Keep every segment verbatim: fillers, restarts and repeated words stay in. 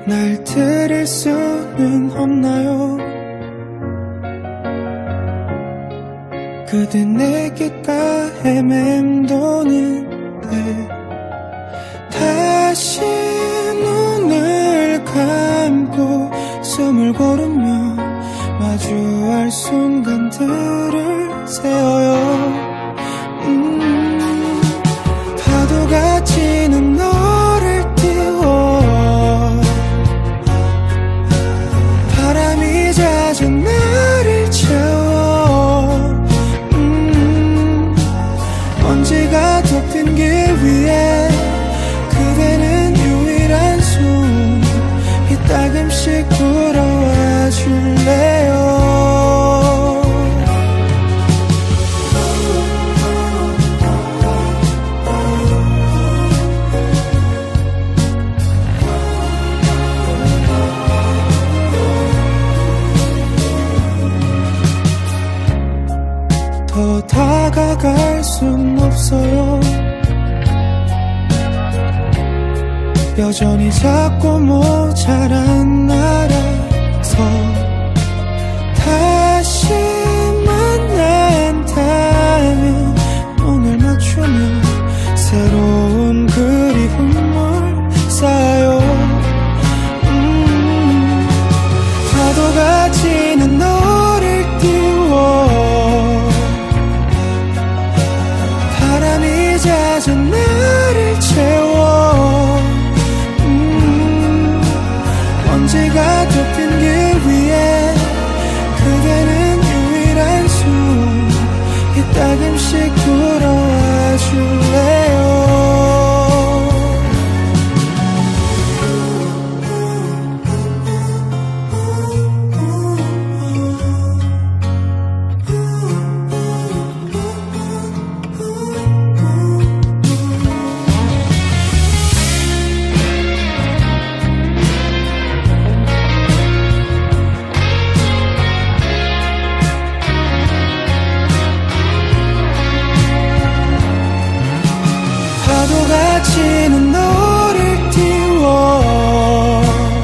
날 들일 수는 없나요? 그대 내게가 헤맴도는데 다시 눈을 감고 숨을 고르며 마주할 순간들을 세워요. 음, 파도가 치는 너를 띄워 바람이 잦은 나를 채워 음, 먼지가 덮인 길 위에 그대는 유일한 숨 이따금씩 불어와 줄래요? 더 다가갈 순 없어요. 여전히 작고 모자란 나라서 다시 만난다면 눈을 맞추며 새로운 그리움을 쌓아요. 음, 파도가 치는 너를 띄워 바람이 잦은 나를 채워 음, 먼지가 덮인 길 위에 그대는 유일한 숨 이따금씩 불어와 줄래요? 파도가 치는 너를 띄워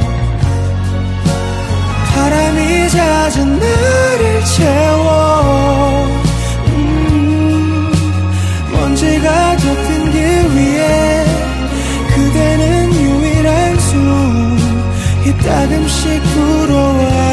바람이 잦은 나를 채워 음, 먼지가 덮인 길 위에 그대는 유일한 숨 이따금씩 불어와